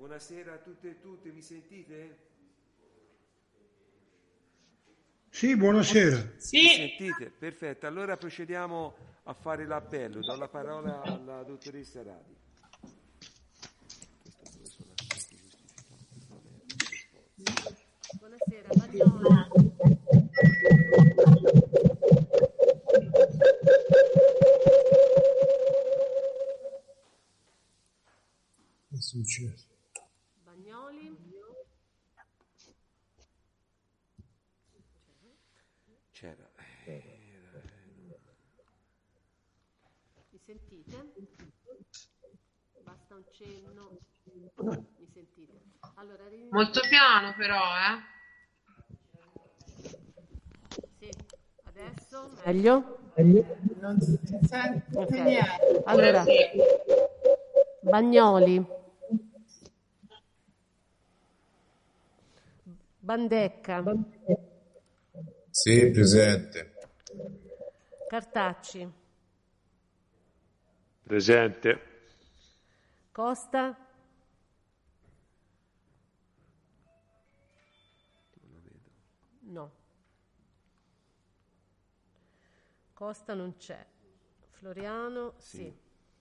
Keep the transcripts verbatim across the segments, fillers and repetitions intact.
Buonasera a tutte e tutte, mi sentite? Sì, buonasera. Sì. Mi sentite? Perfetto, allora procediamo a fare l'appello. Do la parola alla dottoressa Radi. Buonasera, Bagnoli. Che è successo? Bagnoli. C'era. Mi sentite? Basta un cenno. Mi sentite? Allora, rin- Molto piano però, eh. Sì, adesso meglio? Non si sente Ok. niente. Allora, Bagnoli. Bandecca. Sì, presente. Cartacci. Presente. Costa. No. Costa non c'è. Floriano, sì. Sì.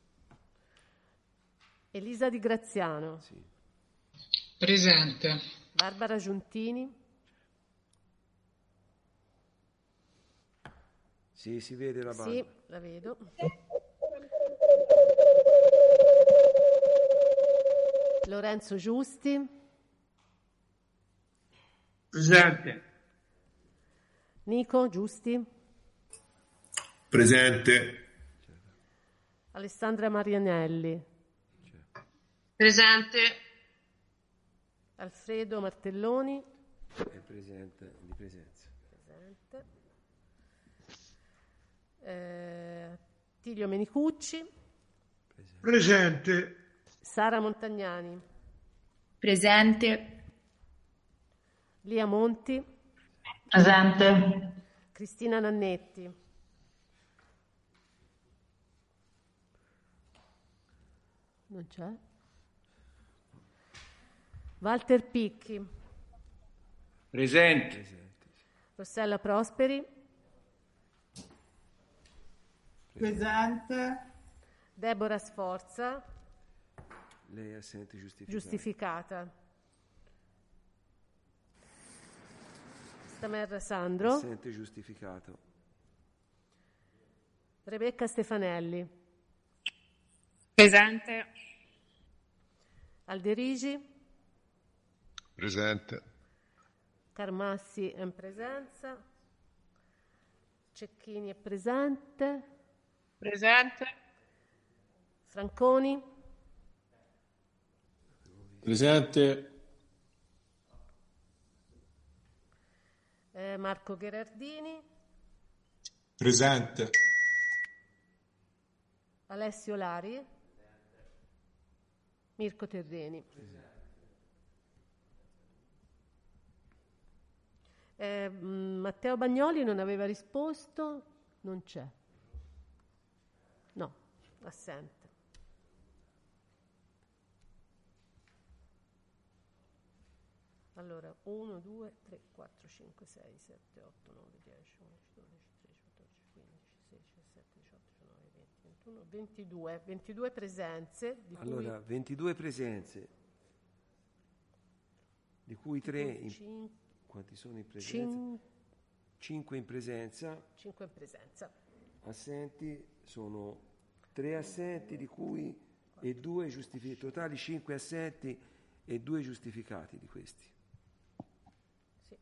Elisa Di Graziano. Sì. Presente. Barbara Giuntini. Sì, si vede la banda. Sì, la vedo. Lorenzo Giusti. Presente. Nico Giusti. Presente. Alessandra Marianelli. Presente. Alfredo Martelloni. È presente di presenza. Presente. Eh, Tilio Menicucci. Presente. Sara Montagnani. Presente. Lia Monti. Presente. Cristina Nannetti. Non c'è? Walter Picchi. Presente. Rossella Prosperi. Presente. Deborah Sforza. Lei è assente giustificata. Giustificata. Stamerra Sandro. Assente giustificato. Rebecca Stefanelli. Presente. Alderigi. Presente. Carmassi è in presenza. Cecchini è presente. Presente. Franconi. Presente. Eh, Marco Gherardini. Presente. Alessio Lari. Mirko Terreni. Eh, mh, Matteo Bagnoli non aveva risposto, non c'è. No, assente. Allora, uno, due, tre, quattro, cinque, sei, sette, otto, nove, dieci, undici, dodici, tredici, quattordici, quindici, sedici, diciassette, diciotto, diciannove, venti, ventuno, ventidue. ventidue presenze, di Allora, cui ventidue presenze, di cui tre in... cin- Quanti sono in presenza? cin- cinque in presenza, cinque in presenza. assenti sono tre assenti, di cui e due giustificati, totali cinque assenti e due giustificati di questi. Sì.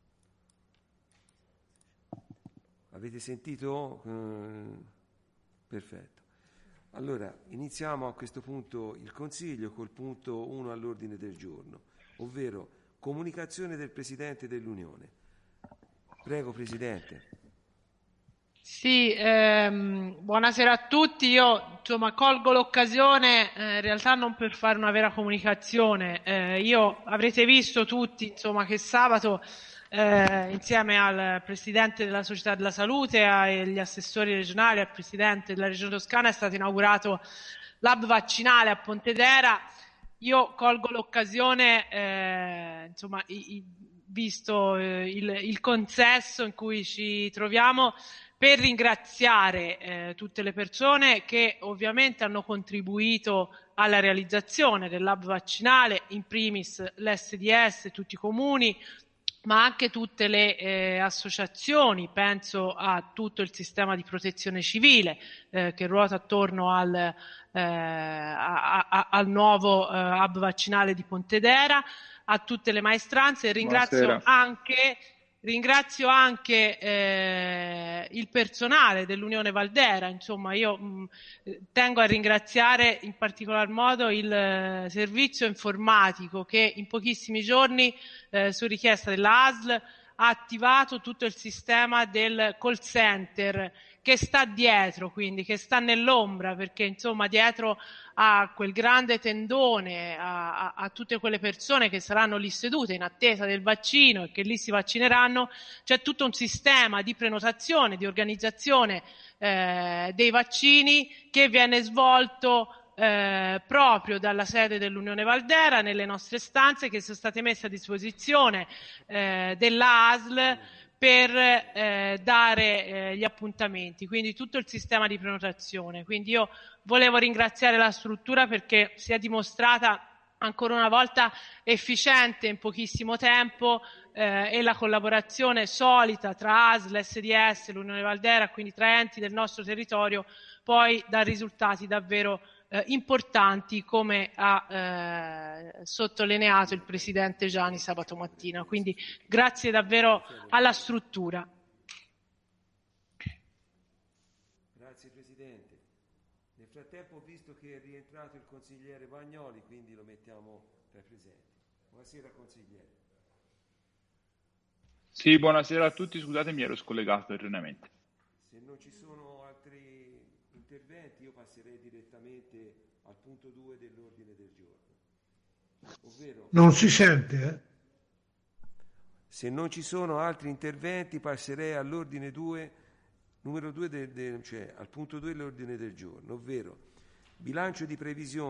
Avete sentito? Eh, perfetto. Allora, iniziamo a questo punto il Consiglio col punto uno all'ordine del giorno, ovvero comunicazione del Presidente dell'Unione. Prego, Presidente. Sì, ehm, buonasera a tutti. Io insomma colgo l'occasione eh, in realtà non per fare una vera comunicazione. Eh, io avrete visto tutti insomma che sabato eh, insieme al Presidente della Società della Salute, agli assessori regionali, al Presidente della Regione Toscana è stato inaugurato l'hub vaccinale a Pontedera. io colgo l'occasione, eh, insomma, i, i, visto eh, il, il consesso in cui ci troviamo, per ringraziare eh, tutte le persone che ovviamente hanno contribuito alla realizzazione dell'hub vaccinale, in primis l'S D S, tutti i comuni, ma anche tutte le eh, associazioni, penso a tutto il sistema di protezione civile eh, che ruota attorno al, eh, a, a, al nuovo eh, hub vaccinale di Pontedera, a tutte le maestranze, e ringrazio Buonasera. anche Ringrazio anche eh, il personale dell'Unione Valdera, insomma io mh, tengo a ringraziare in particolar modo il eh, servizio informatico che in pochissimi giorni, eh, su richiesta della A S L, ha attivato tutto il sistema del call center che sta dietro, quindi che sta nell'ombra, perché insomma dietro a quel grande tendone, a, a, a tutte quelle persone che saranno lì sedute in attesa del vaccino e che lì si vaccineranno, c'è tutto un sistema di prenotazione, di organizzazione eh, dei vaccini che viene svolto Eh, proprio dalla sede dell'Unione Valdera, nelle nostre stanze che sono state messe a disposizione eh, della A S L per eh, dare eh, gli appuntamenti, quindi tutto il sistema di prenotazione. Quindi io volevo ringraziare la struttura perché si è dimostrata ancora una volta efficiente in pochissimo tempo eh, e la collaborazizione solita tra A S L, S D S, l'Unione Valdera, quindi tra enti del nostro territorio, poi dà risultati davvero Eh, importanti, come ha eh, sottolineato il Presidente Gianni sabato mattina. Quindi grazie davvero alla struttura. Grazie Presidente. Nel frattempo ho visto che è rientrato il consigliere Bagnoli, quindi lo mettiamo tra i presenti. Buonasera consigliere. Sì, buonasera a tutti, scusate mi ero scollegato erroneamente. Se non ci sono altri interventi io passerei direttamente al punto due dell'ordine del giorno, ovvero Non si sente, eh? se non ci sono altri interventi passerei all'ordine due, numero due del, del, cioè al punto due dell'ordine del giorno, ovvero bilancio di previsione